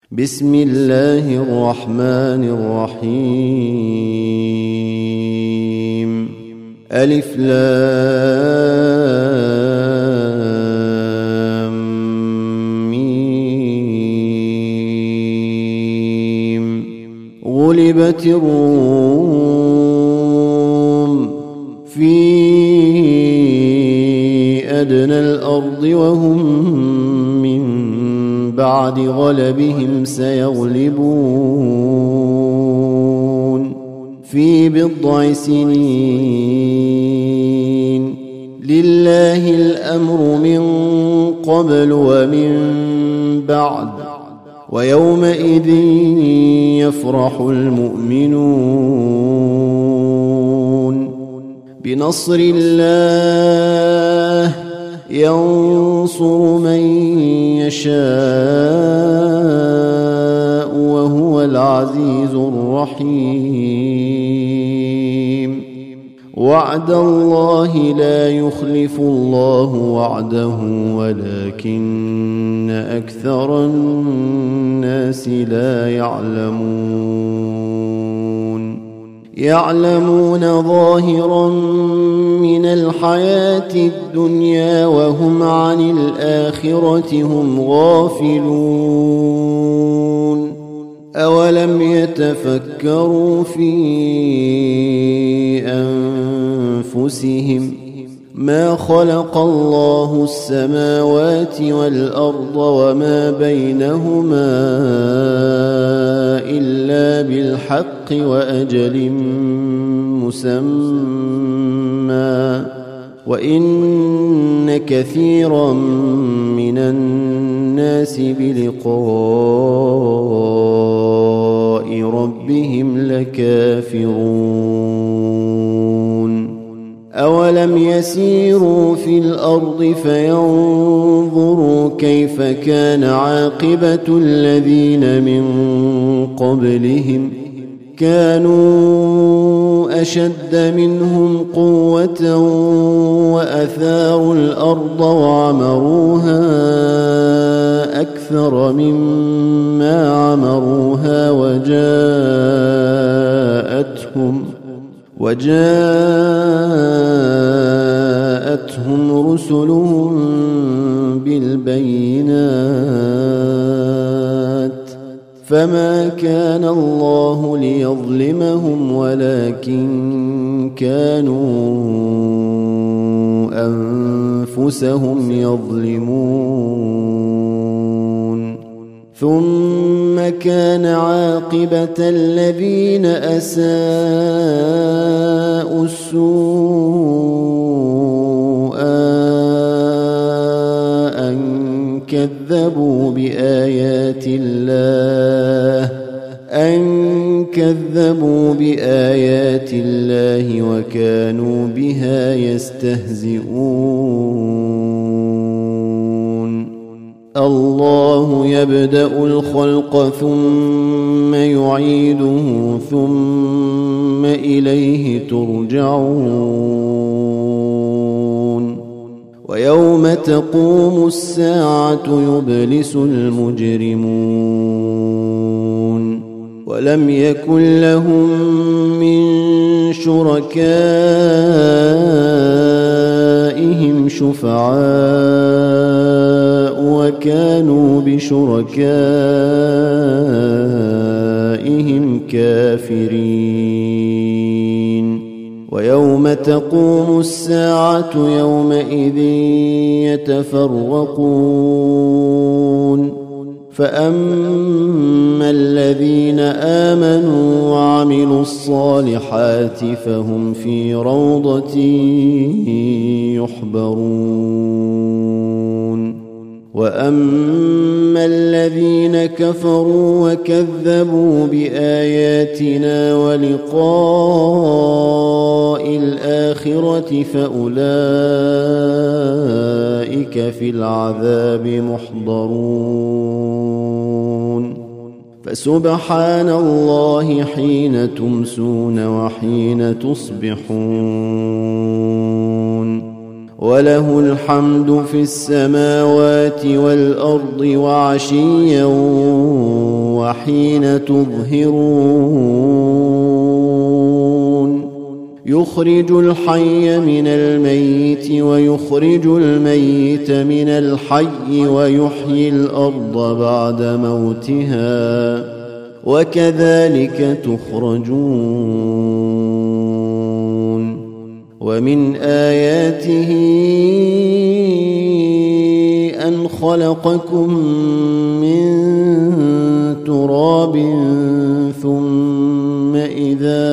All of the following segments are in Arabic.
بسم الله الرحمن الرحيم. ألف لام ميم. غلبت الروم في أدنى الأرض وهم بعد غلبهم سيغلبون في بضع سنين. لله الأمر من قبل ومن بعد ويومئذ يفرح المؤمنون بنصر الله ينصر من يشاء وهو العزيز الرحيم. وعد الله لا يخلف الله وعده ولكن أكثر الناس لا يعلمون ظاهرا من الحياة الدنيا وهم عن الآخرة هم غافلون. أولم يتفكروا في أنفسهم ما خلق الله السماوات والأرض وما بينهما إلا بالحق وأجل مسمى وإن كثيرا من الناس بلقاء ربهم لكافرون. أولم يسيروا في الأرض فينظروا كيف كان عاقبة الذين من قبلهم كانوا أشد منهم قوة وأثاروا الأرض وعمروها أكثر مما عمروها وجاءتهم رسلهم بالبينات فما كان الله ليظلمهم ولكن كانوا أنفسهم يظلمون. ثم كان عاقبة الذين أساءوا السوء أن كذبوا بآيات الله وكانوا بها يستهزئون. الله يبدأ الخلق ثم يعيده ثم إليه ترجعون. ويوم تقوم الساعة يبلس المجرمون ولم يكن لهم من شركائهم شفعاء وكانوا بشركائهم كافرين. ويوم تقوم الساعة يومئذ يتفرقون فأما الذين آمنوا وعملوا الصالحات فهم في روضة يحبرون. وأما الذين كفروا وكذبوا بآياتنا ولقاء الآخرة فأولئك في العذاب محضرون. فسبحان الله حين تمسون وحين تصبحون وله الحمد في السماوات والأرض وعشيا وحين تظهرون يخرج الحي من الميت ويخرج الميت من الحي ويحيي الأرض بعد موتها وكذلك تخرجون ومن آياته أن خلقكم من تراب ثم إذا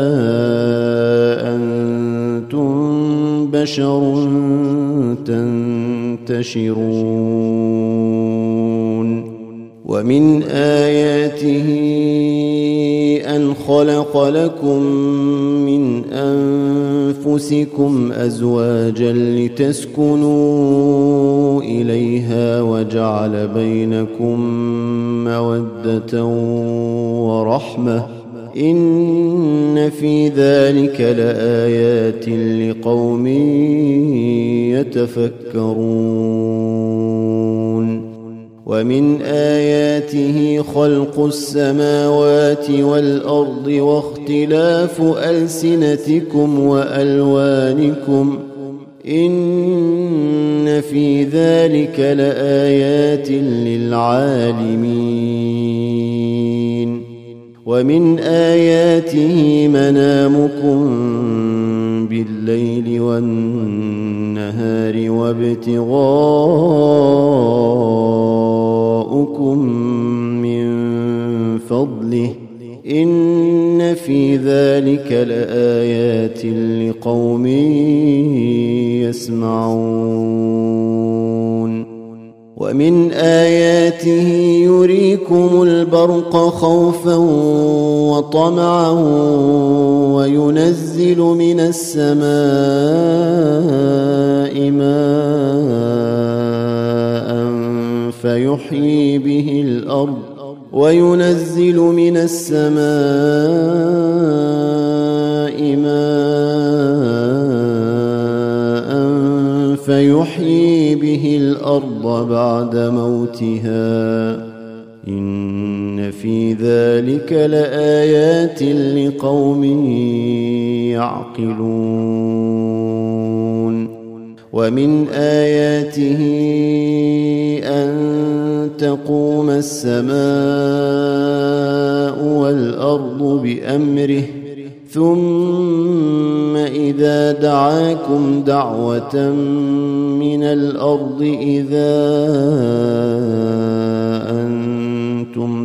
أنتم بشر تنتشرون ومن آياته أن خلق لكم من أنفسكم أزواجا لتسكنوا إليها وجعل بينكم مودة ورحمة إن في ذلك لآيات لقوم يتفكرون ومن آياته خلق السماوات والأرض واختلاف ألسنتكم وألوانكم إن في ذلك لآيات للعالمين ومن آياته منامكم بالليل والنهار وابتغاؤكم من فضله إن في ذلك لآيات لقوم يسمعون ومن آياته يريكم البرق خوفا وطمعا وينزل من السماء ماء فيحيي به الأرض وينزل من السماء ماء فيحيي به الأرض بعد موتها إن في ذلك لآيات لقوم يعقلون ومن آياته أن تقوم السماء والأرض بأمره ثم إذا دعاكم دعوة من الأرض إذا أنتم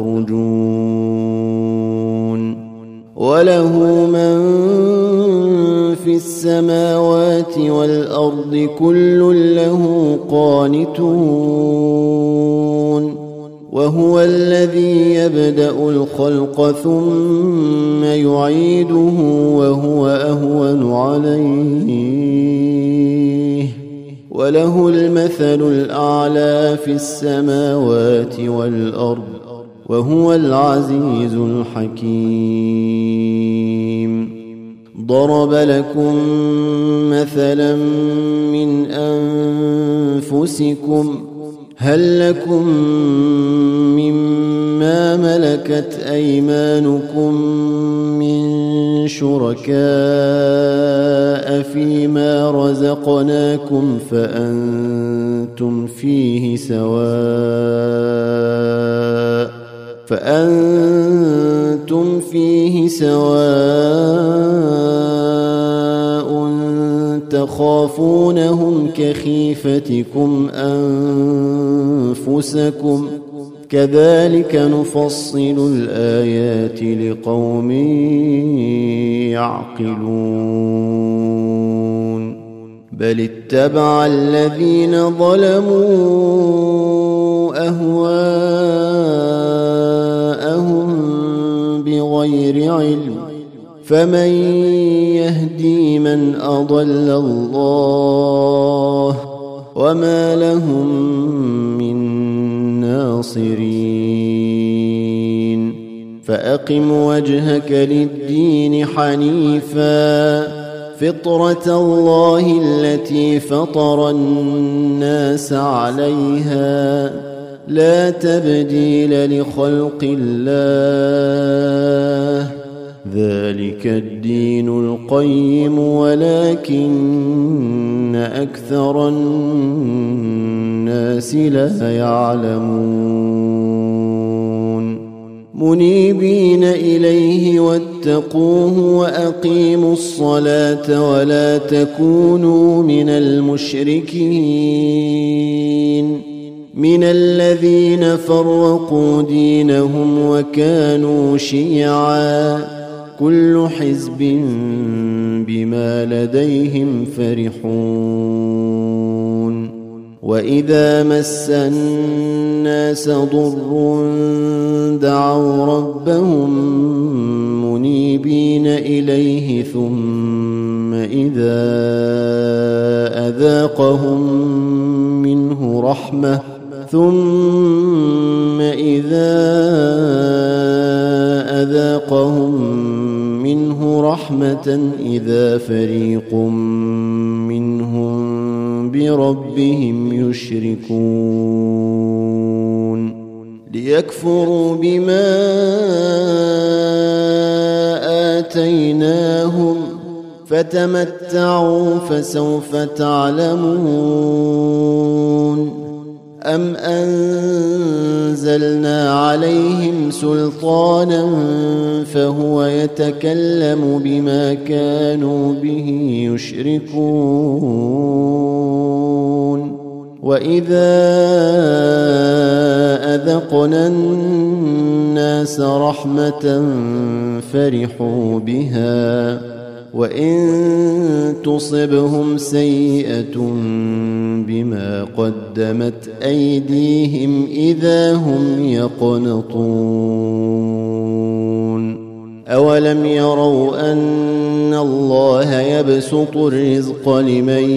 تخرجون وله من في السماوات والأرض كل له قانتون وهو الذي يبدأ الخلق ثم يعيده وهو أهون عليه وله المثل الأعلى في السماوات والأرض وهو العزيز الحكيم ضرب لكم مثلا من أنفسكم هل لكم مما ملكت أيمانكم من شركاء فيما رزقناكم فأنتم فيه سواء تخافونهم كخيفتكم أنفسكم كذلك نفصل الآيات لقوم يعقلون بل اتبع الذين ظلموا أهواءهم بغير علم فمن يهدي من أضل الله وما لهم من ناصرين فأقم وجهك للدين حنيفا فطرة الله التي فطر الناس عليها لا تبديل لخلق الله ذلك الدين القيم ولكن أكثر الناس لا يعلمون منيبين إليه واتقوه وأقيموا الصلاة ولا تكونوا من المشركين من الذين فرقوا دينهم وكانوا شيعا كل حزب بما لديهم فرحون وإذا مس الناس ضر دعوا ربهم منيبين إليه ثم إذا أذاقهم منه رحمة إذا فريق منهم بربهم يشركون ليكفروا بما آتيناهم فتمتعوا فسوف تعلمون أم أنزلنا عليهم سلطانا فهو يتكلم بما كانوا به يشركون وإذا أذقنا الناس رحمة فرحوا بها وإن تصبهم سيئة بما قدمت أيديهم إذا هم يقنطون أولم يروا أن الله يبسط الرزق لمن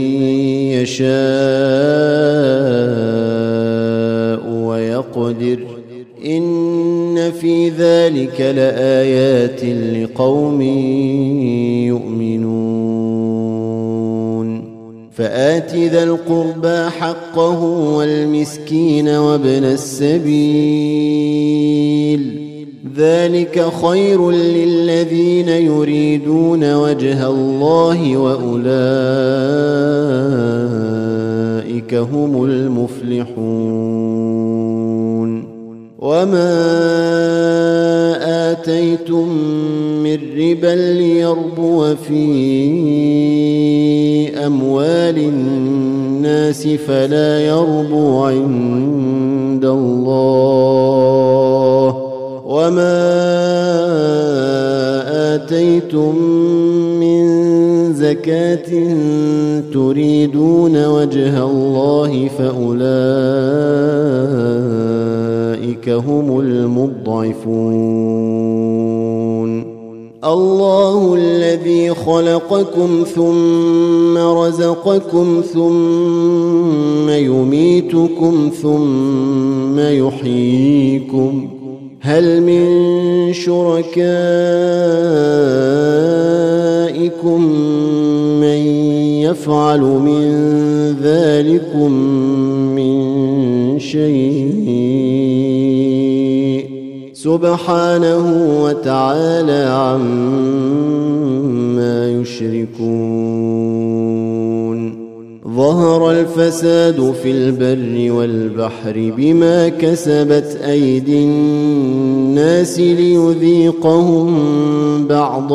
يشاء ويقدر إن في ذلك لآيات لقوم يؤمنون فآت ذا القربى حقه والمسكين وابن السبيل ذلك خير للذين يريدون وجه الله وأولئك هم المفلحون وما آتيتم من ربا ليربو في أموال الناس فلا يربو عند الله وما آتيتم من زكاة تريدون وجه الله فأولئك هم المضعفون الله الذي خلقكم ثم رزقكم ثم يميتكم ثم يحييكم هل من شركائكم من يفعل من ذلكم من شيء سبحانه وتعالى عما يشركون ظهر الفساد في البر والبحر بما كسبت أيدي الناس ليذيقهم بعض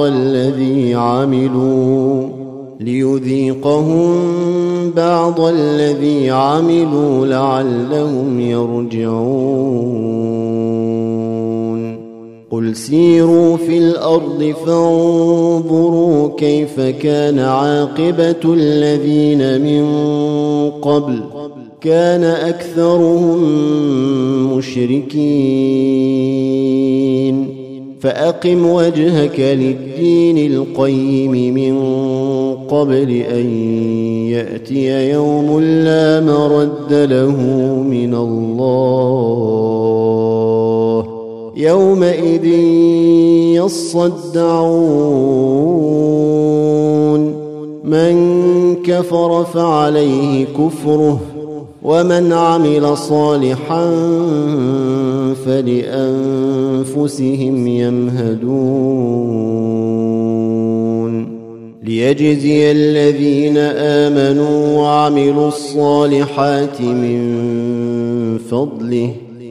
الذي عملوا لعلهم يرجعون قل سيروا في الأرض فانظروا كيف كان عاقبة الذين من قبل كان أكثرهم مشركين فأقم وجهك للدين القيم من قبل أن يأتي يوم لا مرد له من الله يومئذ يصدعون من كفر فعليه كفره ومن عمل صالحا فلأنفسهم يمهدون ليجزي الذين آمنوا وعملوا الصالحات من فضله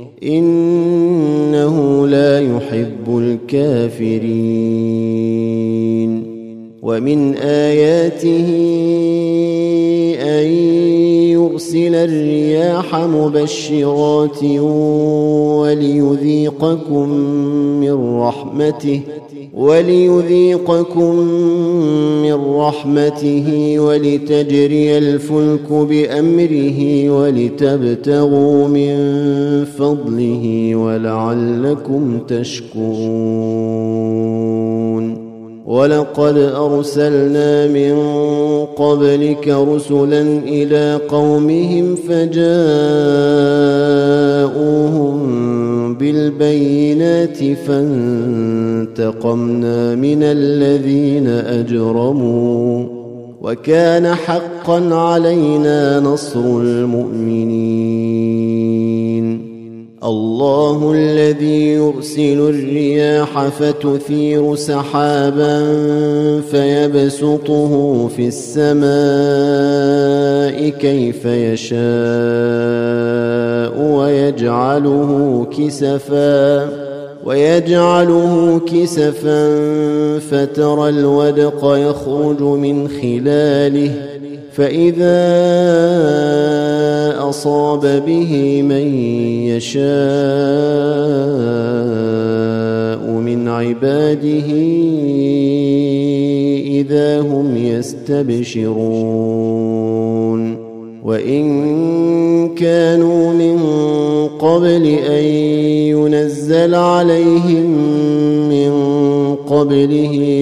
إنه لا يحب الكافرين ومن آياته أن يرسل الرياح مبشرات وليذيقكم من رحمته ولتجري الفلك بأمره ولتبتغوا من فضله ولعلكم تشكرون ولقد أرسلنا من قبلك رسلا إلى قومهم فجاءوهم بالبينات فانتقمنا من الذين أجرموا وكان حقا علينا نصر المؤمنين الله الذي يرسل الرياح فتثير سحابا فيبسطه في السماء كيف يشاء ويجعله كسفا فترى الودق يخرج من خلاله فإذا أصاب به من يشاء من عباده إذا هم يستبشرون وإن كانوا من قبل أن ينزل عليهم من قبله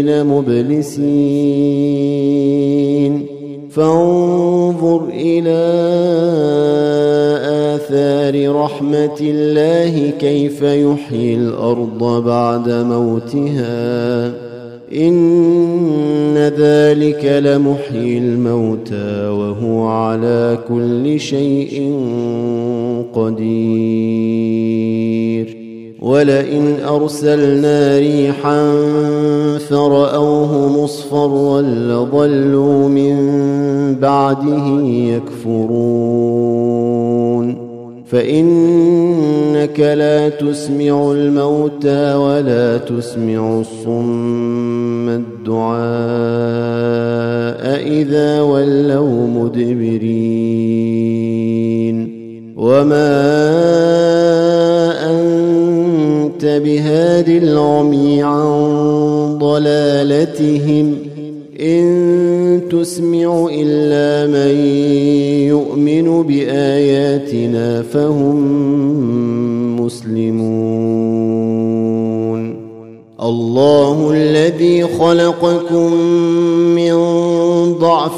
لمبلسين فانظر إلى آثار رحمة الله كيف يحيي الأرض بعد موتها إن ذلك لمحيي الموتى وهو على كل شيء قدير ولئن أرسلنا ريحا فرأوه مصفرا لظلوا من بعده يكفرون فإنك لا تسمع الموتى ولا تسمع الصم الدعاء إذا ولوا مدبرين وما أنت بهاد العمي عن ضلالتهم إن تسمع إلا من يؤمن بآياتنا فهم مسلمون الله الذي خلقكم من ضعف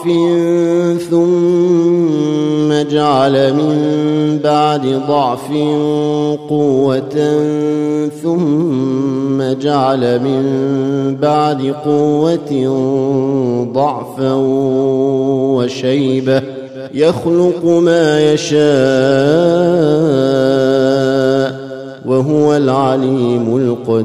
ثم جعل من بعد ضعف قوة ثم جعل من بعد قوة ضعفا وشيبة يخلق ما يشاء وهو العليم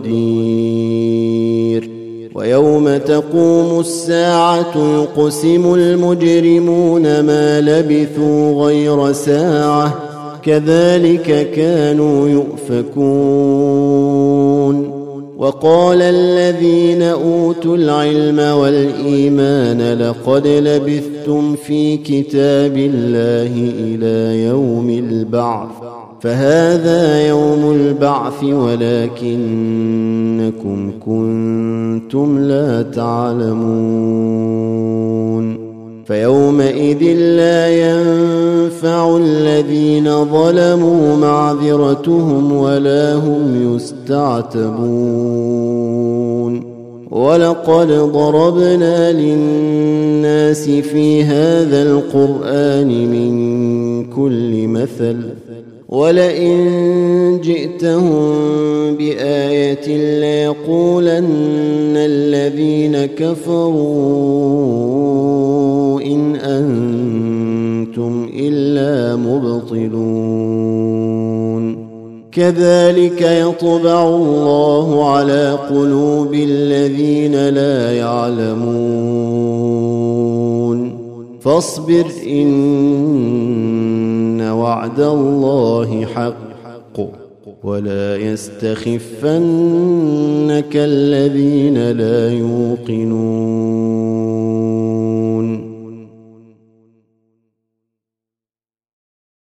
القدير ويوم تقوم الساعة يقسم المجرمون ما لبثوا غير ساعة كذلك كانوا يؤفكون وقال الذين أوتوا العلم والإيمان لقد لبثتم في كتاب الله إلى يوم البعث فهذا يوم البعث ولكنكم كنتم لا تعلمون فيومئذ لا ينفع الذين ظلموا معذرتهم ولا هم يستعتبون ولقد ضربنا للناس في هذا القرآن من كل مثل ولئن جئتهم بآية ليقولن الذين كفروا إن أنتم إلا مبطلون كذلك يطبع الله على قلوب الذين لا يعلمون فاصبر إن وعد الله حق ولا يستخفنك الذين لا يوقنون